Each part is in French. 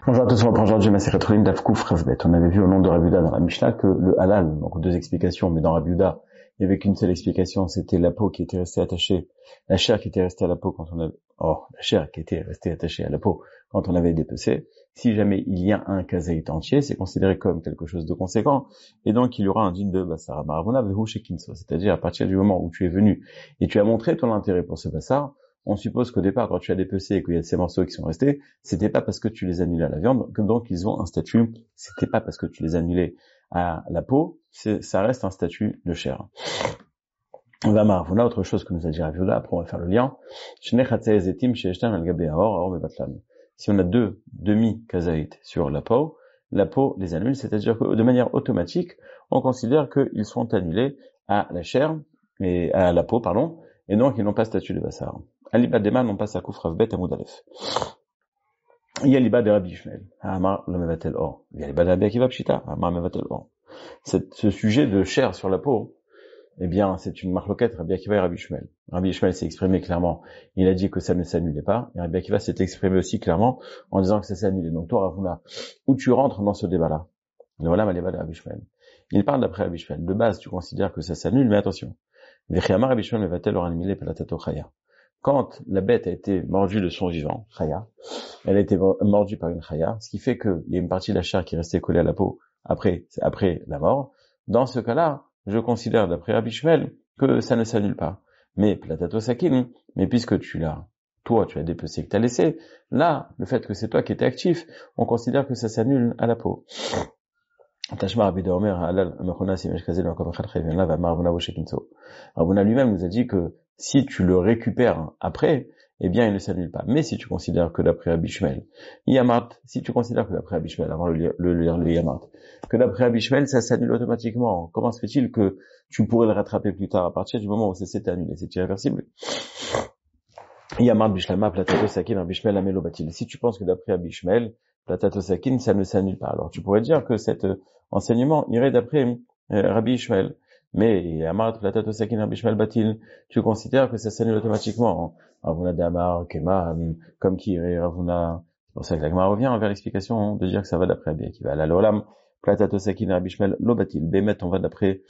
Bonjour à tous, on reprend aujourd'hui Masechet Cholim Daf Kuf Rev Bet. On avait vu au nom de Rabbi Yehuda dans la Mishnah que le halal, donc deux explications, mais dans Rabbi Yehuda, il n'y avait qu'une seule explication, c'était la peau qui était restée attachée, la chair qui était restée à la peau quand on avait, la chair qui était restée attachée à la peau quand on avait dépecé. Si jamais il y a un kazaït entier, c'est considéré comme quelque chose de conséquent, et donc il y aura un din de Bassar. Maravuna Vehu Shekinso, c'est-à-dire à partir du moment où tu es venu et tu as montré ton intérêt pour ce Bassar, on suppose qu'au départ, quand tu as dépecé et qu'il y a ces morceaux qui sont restés, c'était pas parce que tu les annulais à la viande, que donc ils ont un statut, c'était pas parce que tu les annulais à la peau, ça reste un statut de chair. On va voilà autre chose que nous a dit Rav Yehuda, après on va faire le lien. Si on a deux demi-kazaït sur la peau les annule, c'est-à-dire que de manière automatique, on considère qu'ils sont annulés à la chair, et à la peau, pardon, et donc ils n'ont pas statut de bassar. Aliba Deman, on passe à Kuf Rav Bet Amud Aleph. Il y a l'Iba de Rabbi Ishmael. Amar le mevatel or. Il y a l'Iba de Rabbi Akiva Pshita. Amar mevatel or. Ce sujet de chair sur la peau, eh bien, c'est une marloquette Rabbi Akiva et Rabbi Ishmael. Rabbi Ishmael s'est exprimé clairement. Il a dit que ça ne s'annulait pas. Et Rabbi Akiva s'est exprimé aussi clairement en disant que ça s'annulait. Donc, toi, Ravuna, où tu rentres dans ce débat-là? Et voilà, ma débat de Rabbi Ishmael. Il parle d'après Rabbi Ishmael. De base, tu considères que ça s'annule, mais attention. Vechiyamar Rabbi Ishmael mevatel or animile pelatato chaya. Quand la bête a été mordue de son vivant, chaya, elle a été mordue par une chaya, ce qui fait qu'il y a une partie de la chair qui est restée collée à la peau après la mort. Dans ce cas-là, je considère d'après Rabbi Ishmael que ça ne s'annule pas. Mais platato sakin, mais puisque tu as dépecé, que tu as laissé, là, le fait que c'est toi qui étais actif, on considère que ça s'annule à la peau. Tashmar Rabbi Omer halal mechona si meshkazel encore mechal chayven là va marvuna voshekinso. Rabuna lui-même nous a dit que si tu le récupères après, eh bien il ne s'annule pas. Mais si tu considères que d'après Rabbi Ishmael, Yamat, si tu considères que d'après Rabbi Ishmael, avant le Yamat, que d'après Rabbi Ishmael ça s'annule automatiquement, comment se fait-il que tu pourrais le rattraper plus tard à partir du moment où ça s'est annulé? C'est irréversible. Yamat Bishlama Platato Sakin Rabbi Ishmael Amelo Batil. Si tu penses que d'après Rabbi Ishmael, Platato Sakin, ça ne s'annule pas. Alors tu pourrais dire que cet enseignement irait d'après Rabbi Ishmael. Mais Amar Platato Sakin Rabbi Ishmael Batil, tu considères que ça s'annule automatiquement. Ravuna Damar, Kema, comme qui irait Ravuna. C'est pour ça que la Gemara revient vers l'explication de dire que ça va d'après Rabbi Akiva. La Lolam, Platato Sakin Rabbi Ishmael Lo Batil. Bémet, on va d'après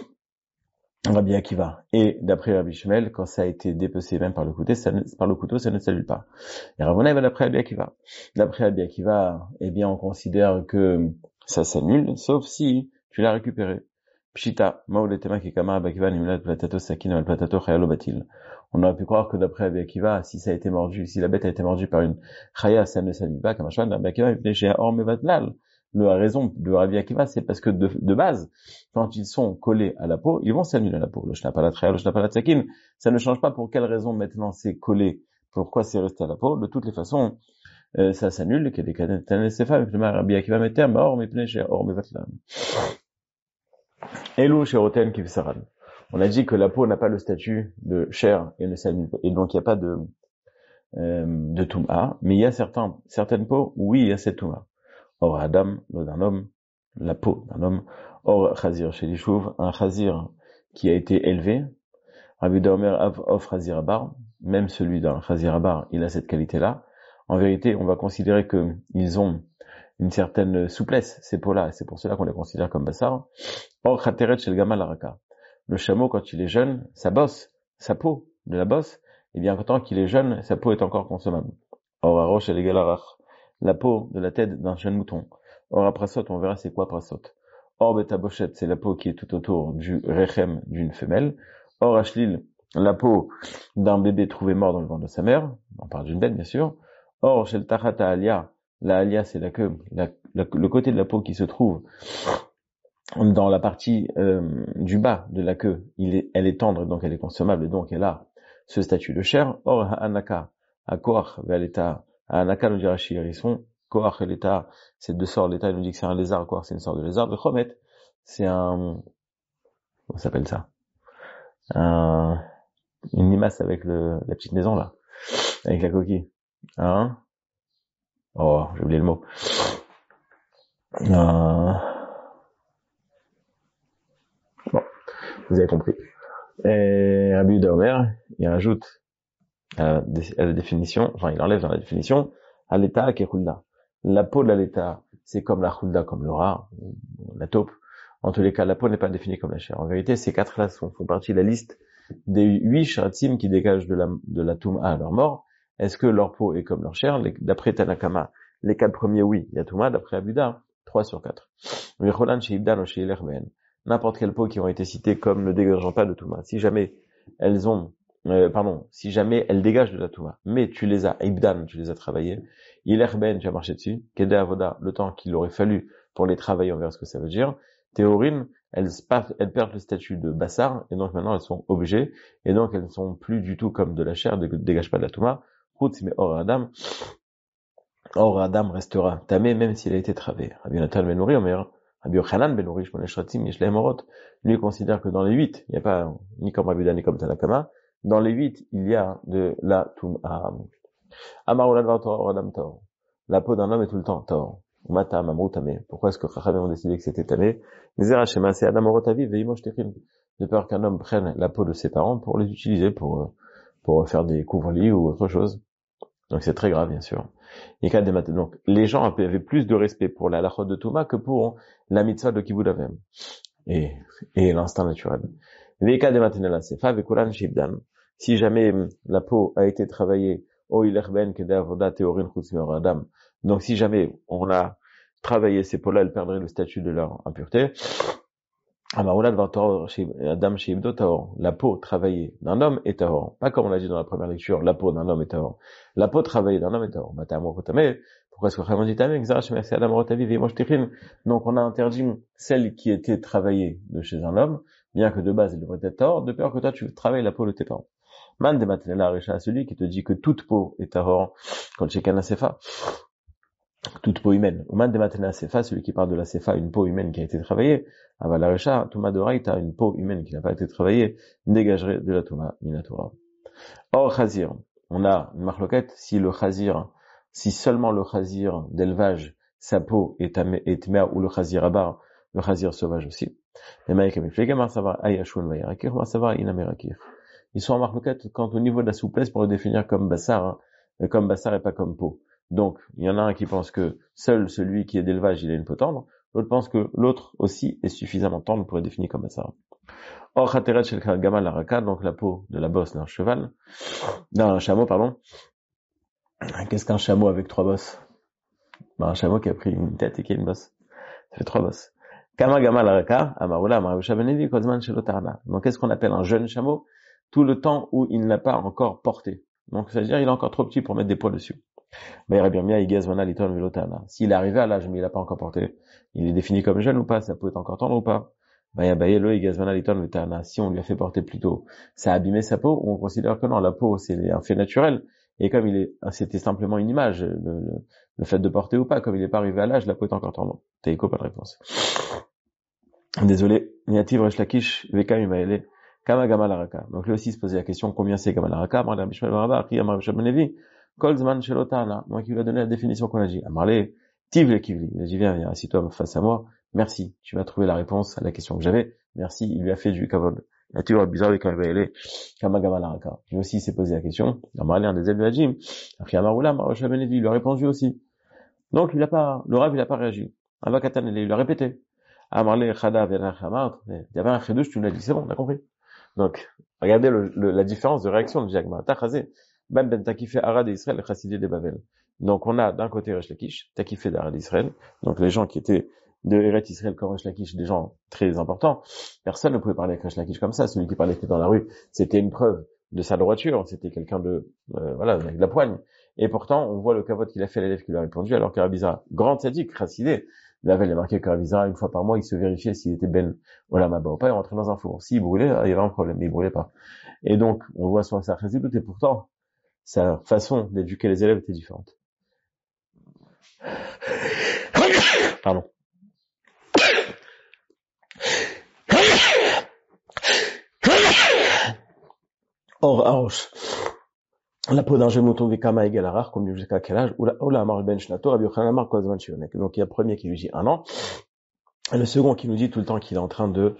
Rabbi Akiva. Et d'après Rabbi Ishmael, quand ça a été dépecé même par le couteau, ça ne s'annule pas. Et Ravuna va d'après Rabbi Akiva. D'après Rabbi Akiva, eh bien, on considère que ça s'annule, sauf si tu l'as récupéré. Pshita, ma'uletema kikama Rabbi Akiva nimulat platato sakin al platato chayalo batil. On aurait pu croire que d'après Rabbi Akiva, si ça a été mordu, si la bête a été mordue par une chaya, ça ne s'annule pas, comme un Rabbi Akiva, il venait chez Or Mevatlal. La raison de Rabbi Akiva, c'est parce que de base, quand ils sont collés à la peau, ils vont s'annuler à la peau. Le shnapalat chaya, le shnapalat sakin, ça ne change pas pour quelle raison maintenant c'est collé, pourquoi c'est resté à la peau. De toutes les façons, ça s'annule, qu'il y a des cadettes sefa, avec le Rabbi Akiva meter, or mipnei chez Or Mevatlan. Elo chez Roten Kivsaran. On a dit que la peau n'a pas le statut de chair et ne s'annule pas, et donc il n'y a pas de touma, mais il y a certaines peaux où oui, il y a cette touma. Or Adam, l'eau d'un homme, la peau d'un homme. Or Chazir chez l'Ishuv, un Chazir qui a été élevé. Rabbi Omer of Chazir Abar, même celui d'un Chazir Abar, il a cette qualité-là. En vérité, on va considérer que ils ont une certaine souplesse, ces peaux-là, c'est pour cela qu'on les considère comme bassar. Or Chateret chez le Gamal Araka. Le chameau, quand il est jeune, sa peau de la bosse, et bien, tant qu'il est jeune, sa peau est encore consommable. Or Arosh chez le Galarach. La peau de la tête d'un jeune mouton. Or, à prasot, on verra c'est quoi prasot. Or, betabochet, c'est la peau qui est tout autour du rechem d'une femelle. Or, ashlil, la peau d'un bébé trouvé mort dans le ventre de sa mère. On parle d'une bête, bien sûr. Or, chez le tachata alia, la alia, c'est la queue, le côté de la peau qui se trouve dans la partie du bas de la queue. Elle est tendre, donc elle est consommable, et donc elle a ce statut de chair. Or, anaka, akoach, ve'aleta, Anaka nous dit Rachid Hérisson, Koach et l'État, c'est deux sorts, l'État il nous dit que c'est un lézard, Koach c'est une sorte de lézard, le Chomet, c'est comment s'appelle ça? Une limace avec la petite maison là, avec la coquille. Hein? Oh, j'ai oublié le mot. Bon, vous avez compris. Et Rabbi Yehuda Omer, il rajoute à la définition, enfin il enlève dans la définition, à l'état Kechulda. La peau de la laita, c'est comme la chulda, comme le rat, la taupe. En tous les cas, la peau n'est pas définie comme la chair. En vérité, ces quatre-là font partie de la liste des 8 shratim qui dégagent de la touma à leur mort. Est-ce que leur peau est comme leur chair? D'après Tanakama, les 4 premiers, oui, il y a touma. D'après Abuda, 3 sur 4. N'importe quelle peau qui ont été citées comme ne dégageant pas de touma. Si jamais elles ont, si jamais elles dégagent de la touma, mais tu les as, ibdan, tu les as travaillées, ilerben, tu as marché dessus, kede avoda, le temps qu'il aurait fallu pour les travailler, on verra ce que ça veut dire, théorine, elles perdent le statut de bassar, et donc maintenant elles sont obligées, et donc elles ne sont plus du tout comme de la chair, ne dégagent pas de la touma, mais or Adam restera tamé même s'il a été travé. Rabbi Yonatan ben Nouri, Rabbi Yochanan ben Nouri, Shmoné Shratim, Yishlei Morot, lui considère que dans les 8, il n'y a pas, ni comme Rabbi Dan, ni comme Tanakama, dans les 8, il y a de la touma. Amar Olad Vartor, Adam Tor. La peau d'un homme est tout le temps Tor. Mata Mamrou Tamé. Pourquoi est-ce que Chachamim ont décidé que c'était Tamé? Zera Shema, c'est Adam Orotavi, Veimosh Techim. De peur qu'un homme prenne la peau de ses parents pour les utiliser pour faire des couvre-lits ou autre chose. Donc c'est très grave, bien sûr. Donc les gens avaient plus de respect pour la halachot de Touma que pour la mitzvah de Kibud Avem et l'instinct naturel. Si jamais la peau a été travaillée, donc si jamais on a travaillé ces peaux-là, elles perdraient le statut de leur impureté. La peau travaillée d'un homme est tahor. Pas comme on l'a dit dans la première lecture, la peau d'un homme est tahor. La peau travaillée d'un homme est tahor. Pourquoi est-ce que Chachamim dit tamé? Donc on a interdit celle qui était travaillée de chez un homme, bien que de base elle devrait être tahor, de peur que toi tu travailles la peau de tes parents. Man de Matnela Recha, celui qui te dit que toute peau est tahor, quand chez Kana Sefa, toute peau humaine. Au man de Matnela Sefa, celui qui parle de la Sefa, une peau humaine qui a été travaillée, Aval la Recha, Touma de Raïta, une peau humaine qui n'a pas été travaillée, dégagerait de la Touma Minatora. Or, Khazir, on a une marloquette, si seulement le Khazir d'élevage, sa peau est mère, ou le Khazir abar, le Khazir sauvage aussi. Ils sont en marloquette quant au niveau de la souplesse pour le définir comme bassar, et pas comme peau. Donc, il y en a un qui pense que seul celui qui est d'élevage, il a une peau tendre, l'autre pense que l'autre aussi est suffisamment tendre pour être défini comme bassar. Or, Khateret shel Gamal Araka, donc la peau de la bosse d'un chameau, pardon. Qu'est-ce qu'un chameau avec 3 bosses? Un chameau qui a pris une tête et qui a une bosse. Ça fait 3 bosses. Kama Gamal Araka, Amaroula, Marusha Benevi, Kozman Shelotarna. Donc, qu'est-ce qu'on appelle un jeune chameau? Tout le temps où il ne l'a pas encore porté. Donc, c'est-à-dire, il est encore trop petit pour mettre des poids dessus. S'il est arrivé à l'âge, mais il n'a pas encore porté, il est défini comme jeune ou pas? Ça peut être encore tendre ou pas? Si on lui a fait porter plus tôt, ça a abîmé sa peau, ou on considère que non, la peau, c'est un fait naturel. Et comme c'était simplement une image, le fait de porter ou pas, comme il n'est pas arrivé à l'âge, la peau est encore tendre. Taïko, pas de réponse. Désolé. Niativ Resh Lakish, Vekam Imaele, Kama Gamal Araka. Donc lui aussi se posait la question, combien c'est Gamal Araka? Marla Bishmel Baraba, Akri Amar Bishmel Benevi, Kolzman Shelotana. Donc il lui a donné la définition qu'on a dit. Amarle, Tiv le Kivli. Il a dit, viens, assis-toi face à moi. Merci. Tu vas trouver la réponse à la question que j'avais. Merci. Il lui a fait du kavod. Niativ Resh bizarre Vekam Imaele, Kama Gamal Araka. Lui aussi s'est posé la question. Amarle, un des élèves de la Jim. Akri Amaroula, Amar Bishmel Benevi. Il lui a répondu aussi. Donc le Rav, il a pas réagi. Avakatan, il lui a répété. Amarle Khada Verachamar, il y avait un chidouche, tu l'as dit, c'est bon, on a compris. Donc, regardez la différence de réaction de Jagma. Tachazé, Ben Ben Takifé Arad Israël, Chassidé de Babel. Donc, on a d'un côté Resh Lakish, Takifé d'Arad Israël, donc les gens qui étaient de Eret Israël comme Resh Lakish, des gens très importants. Personne ne pouvait parler avec Resh Lakish comme ça. Celui qui parlait dans la rue, c'était une preuve de sa droiture, c'était quelqu'un avec de la poigne. Et pourtant, on voit le kavod qu'il a fait à l'élève qui lui a répondu, alors que Rabizara, grand sadique, Chassidé, la veille, il a marqué que Rabizara, une fois par mois, il se vérifiait s'il était ben olamaba ou pas, il rentrait dans un four. S'il brûlait, il y avait un problème, mais il brûlait pas. Et donc, on voit sur sa chassidut, et pourtant, sa façon d'éduquer les élèves était différente. Pardon. Or, Arosh. La peau d'un genou tombé kama égale à rare, combien jusqu'à quel âge? Oula amar ben shnato, Rabbi Yochanan amar kozman shionek. Donc il y a le premier qui lui dit 1 an, et le second qui nous dit tout le temps qu'il est en train de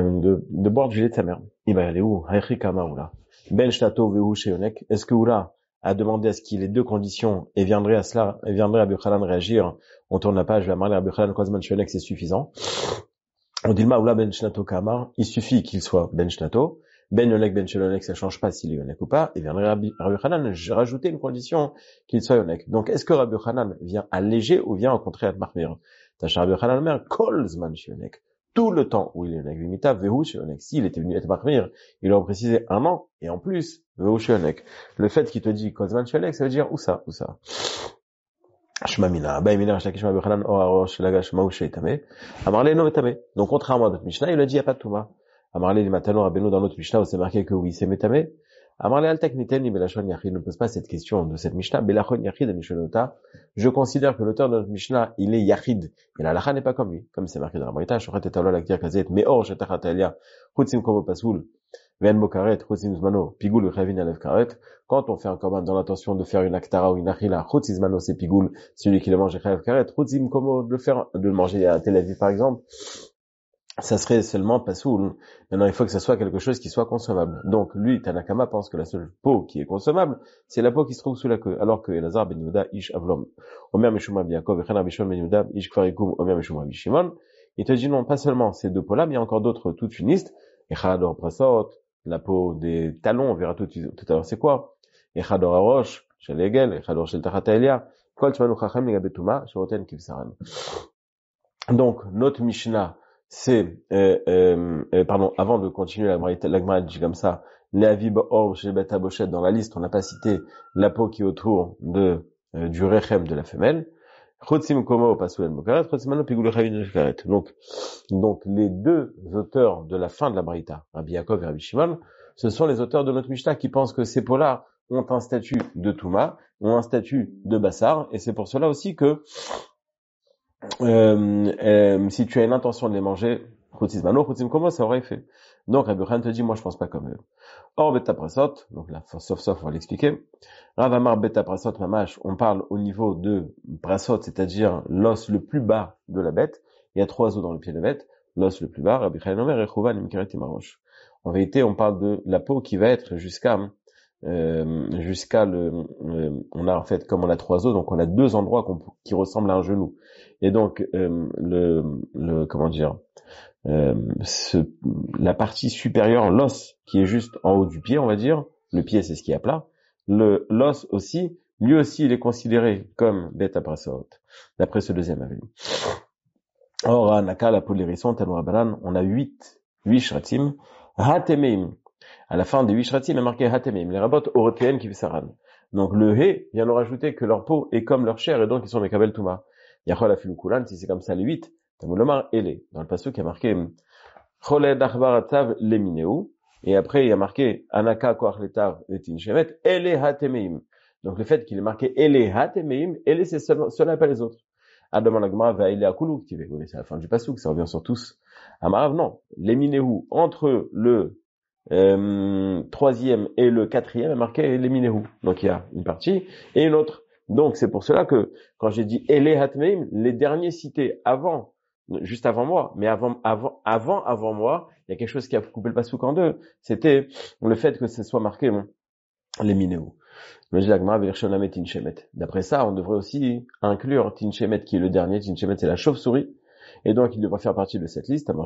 boire du lait de sa mère. Il va aller où? Haïchi kama oula. Ben shnato vehu shionek. Est-ce que oula, à demander à ce qu'il ait deux conditions et viendrait Rabbi Yochanan réagir, on tourne la page, je vais à Rabbi Yochanan Kozman Shonek, c'est suffisant. On dit le Maoula ben Shnato Kamar, il suffit qu'il soit ben Shnato, ben Yonek ben Shelonek, ça change pas s'il est Yonek ou pas, et viendrait Rabbi Yochanan rajouter une condition qu'il soit Yonek. Donc est-ce que Rabbi Yochanan vient alléger ou vient au contraire être Mahmir? Tachar Rabbi Yochanan mer Kol Zman Shonek. Tout le temps où il est Yonek, Vimita, Vehu Shonek. S'il était venu être Mahmir, il aurait précisé un an, et en plus, Vehu Shonek. Le fait qu'il te dit Kol Zman Shonek, ça veut dire où ça? Shmamina, Baimina, Shlakishma Bechanan, Orarosh, Lagash, Maouché, Tame. Amarle, non, Tame. Donc, contrairement à notre Mishnah, il a dit, il n'y a pas de Touma. Amarle, les Matano, Rabbeinu, dans notre Mishnah, où c'est marqué que oui, c'est Metame. Amarle, Altek, Niten, ni Belachon, Yachid, ne pose pas cette question de cette Mishnah. Belachon, Yachid, Mishonota. Je considère que l'auteur de notre Mishnah, il est Yachid. Et la Lacha n'est pas comme lui. Comme c'est marqué dans la Brita, Shochet et Tavla, Laktir, Kazet, Meor, Shetachatalia, Hutzim, Kobo, Pasoul. Ven Bokaret, Chotzimzmano, Pigoul, Chavin, Alev Karet. Quand on fait un korban dans l'intention de faire une aktara ou une achila, Chotzimzmano, c'est Pigoul, celui qui le mange, Chayav Karet. Chotzim, Komo, de le manger à Tel Aviv, par exemple, ça serait seulement Pasoul. Maintenant, il faut que ça soit quelque chose qui soit consommable. Donc, lui, Tanakama pense que la seule peau qui est consommable, c'est la peau qui se trouve sous la queue. Alors que Elazar ben Yehuda, Ish Avlom, Omer Meshuma Biakov, Echana Bishon ben Yehuda, Ish Kfarikum, Omer Meshuma Bishimon. Il te dit non, pas seulement ces deux peaux-là, mais il y a encore d'autres toute une liste. Echador Prasot, la peau des talons, on verra tout à l'heure c'est quoi. Echador Arosh, Shel Egel, Echador Shel Tachataelia, Kol Shmanu Chachem Ligabetuma, Shoroten Kivsaran. Donc, notre Mishnah, c'est, avant de continuer la Gemara dit comme ça, Leavi Ba'or Shel Bet Haboshet, dans la liste, on n'a pas cité la peau qui est autour du rechem de la femelle. Donc, les deux auteurs de la fin de la Braïta, Rabbi Yaakov et Rabbi Shimon, ce sont les auteurs de notre Mishnah qui pensent que ces peaux-là ont un statut de Touma, ont un statut de Bassar, et c'est pour cela aussi que, si tu as une intention de les manger, ça aurait fait. Donc, Rabbi Yochanan te dit, moi, je pense pas comme eux. Or, Beta Prasot, donc là, sauf, on va l'expliquer. Rav Amar Beta Prasot Mamash, on parle au niveau de Prasot, c'est-à-dire l'os le plus bas de la bête. Il y a 3 os dans le pied de la bête. L'os le plus bas, Rabbi Chaim Omer, Echouvan, Imkeret et Marosh. En vérité, on parle de la peau qui va être jusqu'à on a en fait, comme on a 3 os, donc on a 2 endroits qui ressemblent à un genou. Et donc, la partie supérieure, l'os qui est juste en haut du pied, on va dire, le pied c'est ce qui est à plat, l'os aussi, lui aussi il est considéré comme bêta prasot, d'après ce deuxième avis. Or, à Naka, la peau de l'hérisson, Tanoura Banan, on a 8 shratim, hatemeim. À la fin des 8 shratim, il y a marqué hatemeim, les rabots européennes qui saran. Donc le he vient nous rajouter que leur peau est comme leur chair et donc ils sont mekabel touma. Yachol afilu kulan, si c'est comme ça les 8, Tamulomar ele. Dans le passage qui a marqué Choled achbaratav lemineu, et après il y a marqué Anaka koach letav letin shemet ele hatemeim. Donc le fait qu'il est marqué ele hatemeim, ele c'est cela et pas les autres. Adam Agma va ele akulu, qui c'est à la fin du pasuk, ça revient sur tous. Amarav non, lemineu entre le 3e et le 4e est marqué lemineu. Donc il y a une partie et une autre. Donc c'est pour cela que quand j'ai dit ele hatmeim, les derniers cités juste avant moi, mais avant moi, il y a quelque chose qui a coupé le pasuk en deux. C'était le fait que ce soit marqué les minéos. D'après ça, on devrait aussi inclure Tinshemet qui est le dernier. Tinshemet c'est la chauve-souris, et donc il devrait faire partie de cette liste.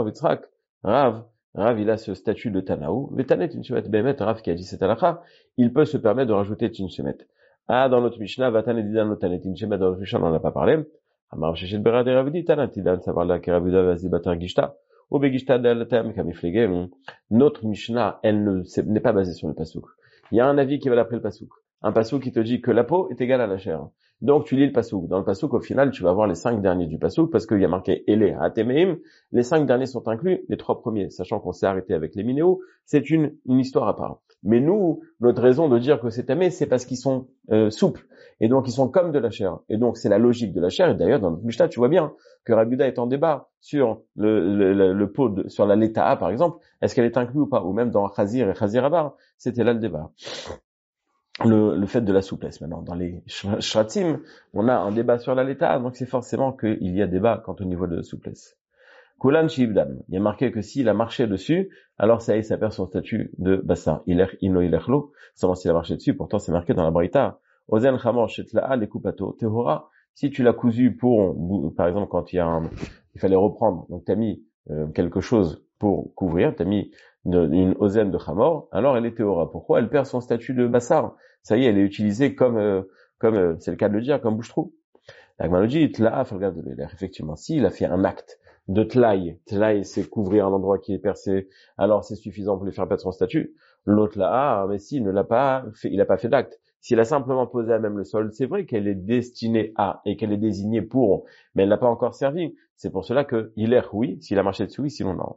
Rav, il a ce statut de Tanaou. Vetanet Tinshemet Behemet, Rav qui a dit cette halakha, il peut se permettre de rajouter Tinshemet. Dans notre Mishnah, Vatan et Didan, Notanet Tinshemet, dans notre Mishnah, on n'en a pas parlé. Amar Shechet Berad et Ravdi, Tanat Tidan, savoir la Keravuda, Vazi Batar Gishta, ou Begishta Dalatam, Kamiflege. Notre Mishnah, elle n'est pas basée sur le pasuk. Il y a un avis qui va d'après le pasuk. Un pasuk qui te dit que la peau est égale à la chair. Donc tu lis le pasuk. Dans le pasuk, au final, tu vas avoir les 5 derniers du pasuk parce qu'il y a marqué Ele Hatemeim. Les 5 derniers sont inclus, les 3 premiers, sachant qu'on s'est arrêté avec les minéos, c'est une histoire à part. Mais nous, notre raison de dire que c'est tamé, c'est parce qu'ils sont souples. Et donc ils sont comme de la chair. Et donc c'est la logique de la chair. Et d'ailleurs, dans notre Mishnah, tu vois bien que Rabbi Yehuda est en débat sur le pot sur la leta'a, par exemple. Est-ce qu'elle est inclue ou pas? Ou même dans Chazir et Chazir Abar, c'était là le débat. Le fait de la souplesse. Maintenant, dans les shratim, on a un débat sur la leta'a, donc c'est forcément qu'il y a débat quant au niveau de souplesse. Kulan Shibdan. Il y a marqué que s'il a marché dessus, alors ça y est, ça perd son statut de Bassar. Ilech ino ilechlo. Seulement s'il a marché dessus, pourtant c'est marqué dans la Braïta. Ozen Chamor Shetla'a Lekupato Tehora. Si tu l'as cousu par exemple, quand il fallait reprendre, donc t'as mis quelque chose pour couvrir, t'as mis une ozen de Chamor, alors elle est Tehora. Pourquoi? Elle perd son statut de Bassar. Ça y est, elle est utilisée comme c'est le cas de le dire, comme bouche-trou. La Gemara dit, Tla'a, regarde de l'air. Effectivement, s'il a fait un acte de tlaï c'est couvrir un endroit qui est percé, alors c'est suffisant pour lui faire perdre son statut. L'autre là, mais s'il ne l'a pas fait, il n'a pas fait d'acte. S'il a simplement posé à même le sol, c'est vrai qu'elle est destinée à, et qu'elle est désignée pour, mais elle n'a pas encore servi. C'est pour cela que il est oui, s'il a marché dessus, oui, sinon non.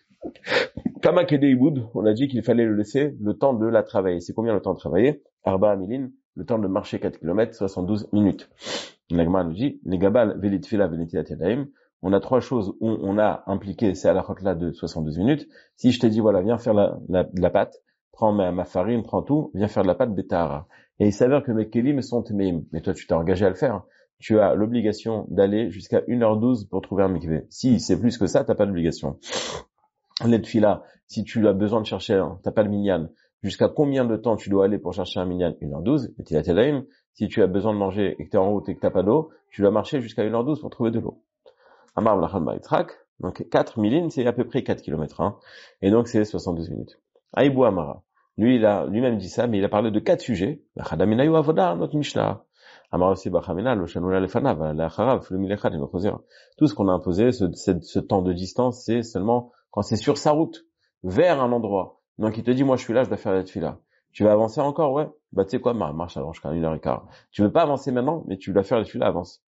Kama Kede Iboud, on a dit qu'il fallait le laisser le temps de la travailler. C'est combien le temps de travailler? Arba Amilin, le temps de marcher 4 km, 72 minutes. L'Agma nous dit, les gabal, velitfila, velitilat yadaim. On a trois choses où on a impliqué ces halachot-là de 72 minutes. Si je t'ai dit, voilà, viens faire la pâte, prends ma farine, prends tout, viens faire de la pâte betahara. Et il s'avère que mes kelim sont téméim. Mais toi, tu t'es engagé à le faire. Tu as l'obligation d'aller jusqu'à 1h12 pour trouver un mikvé. Si c'est plus que ça, t'as pas d'obligation. Les tfila, si tu as besoin de chercher, t'as pas de minyan. Jusqu'à combien de temps tu dois aller pour chercher un minyan? 1h12. Si tu as besoin de manger et que tu es en route et que tu n'as pas d'eau, tu dois marcher jusqu'à 1h12 pour trouver de l'eau. Amar Blachal Baitrak, donc 4 milines, c'est à peu près 4 km, hein. Et donc c'est 72 minutes. Aïbou Amara. Lui, il a lui-même dit ça, mais il a parlé de 4 sujets. L'achadaminayu avoda, notre Mishnah. Amar aussi Bachamina, le Shanoula Lefanav, l'acharav, le Milechat et notre Zéra. Tout ce qu'on a imposé, ce temps de distance, c'est seulement quand c'est sur sa route, vers un endroit. Donc il te dit, moi je suis là, je dois faire la tefila. Tu vas avancer encore, ouais. Bah tu sais quoi, marche alors jusqu'à 1h15. Tu veux pas avancer maintenant, mais tu dois faire la tefila, avance.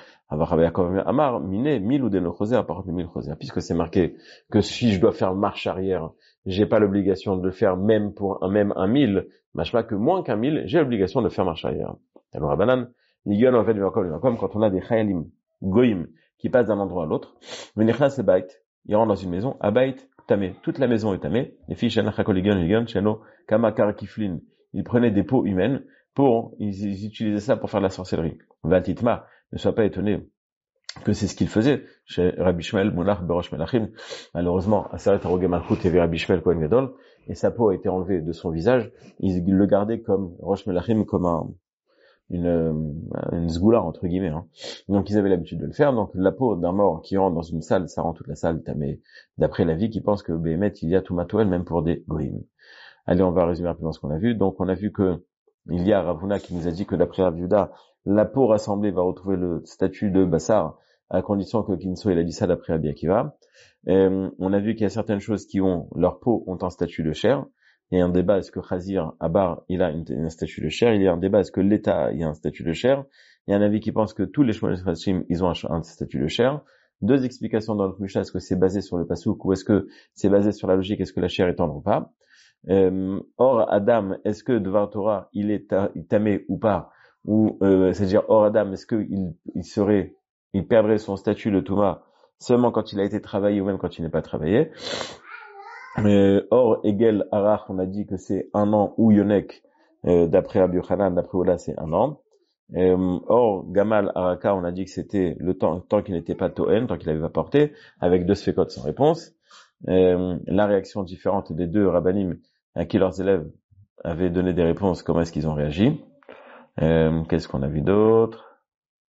Amar, miné, 1000 ou des nochoser, à part 1000 choser. Puisque c'est marqué que si je dois faire marche arrière, j'ai pas l'obligation de le faire même pour un 1000, machma que moins qu'un 1000, j'ai l'obligation de faire marche arrière. Alors à banane, Nigon en fait, comme quand on a des chayalim, goyim, qui passent d'un endroit à l'autre, venichnas le bait, il rentre dans une maison, à bait, tamé, toute la maison est tamée, les filles chano, kamakar kiflin, ils prenaient des peaux humaines ils utilisaient ça pour faire de la sorcellerie. Vatitma, ne sois pas étonné que c'est ce qu'il faisait chez Rabbi Shmuel, Monach, Berosh Melachim. Malheureusement, à Seret Harogé Malchut, il y avait Rabbi Shmuel Kohen Gadol, et sa peau a été enlevée de son visage. Il le gardait comme Rosh Melachim, comme une zgoula, entre guillemets, hein. Donc, ils avaient l'habitude de le faire. Donc, la peau d'un mort qui rentre dans une salle, ça rend toute la salle, mais d'après la vie qui pense que Béhémet, il y a tout matoel, même pour des goïms. Allez, on va résumer rapidement ce qu'on a vu. Donc, on a vu que il y a Ravuna qui nous a dit que d'après Rav Yehuda, la peau rassemblée va retrouver le statut de Bassar, à condition que Kinso il a dit ça d'après Rabbi Akiva. On a vu qu'il y a certaines choses qui ont, leur peau ont un statut de chair. Il y a un débat, est-ce que Khazir, Abar, il a un statut de chair? Il y a un débat, est-ce que l'État, il y a un statut de chair? Il y a un avis qui pense que tous les Shmones Khazim, ils ont un statut de chair. Deux explications dans notre Mishnah, est-ce que c'est basé sur le pasuk ou est-ce que c'est basé sur la logique, est-ce que la chair est tendre ou pas? Or Adam, est-ce que Dvar Torah il est tamé ou pas, ou c'est-à-dire or Adam, est-ce que il perdrait son statut de Touma seulement quand il a été travaillé ou même quand il n'est pas travaillé? Or Egel Arach, on a dit que c'est 1 an, ou Yonek d'après Rabbi Yochanan, d'après Ola c'est 1 an. Or Gamal Araka, on a dit que c'était le temps qu'il n'était pas Toen, tant qu'il n'avait pas porté, avec 2 sfekot sans réponse. La réaction différente des 2 rabbanim à qui leurs élèves avaient donné des réponses, comment est-ce qu'ils ont réagi. Qu'est-ce qu'on a vu d'autre?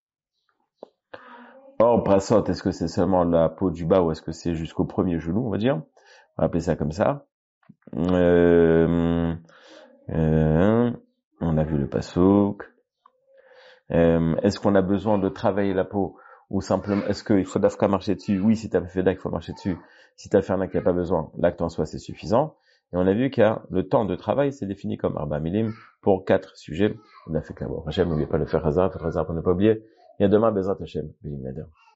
Or, brasot, est-ce que c'est seulement la peau du bas ou est-ce que c'est jusqu'au premier genou, on va dire? On va appeler ça comme ça. On a vu le pasouk. Est-ce qu'on a besoin de travailler la peau ou simplement, est-ce qu'il faut d'afka marcher dessus? Oui, si t'as fait d'acte, il faut marcher dessus. Si t'as fait un acte, il n'y a pas besoin. L'acte en soi, c'est suffisant. Et on a vu qu'il y a le temps de travail, c'est défini comme Arba Milim pour 4 sujets. On a fait que la voix. Hachem, n'oubliez pas de faire Hazar pour ne pas oublier. Il y a demain, Bezrat Hachem, Bélim Nader.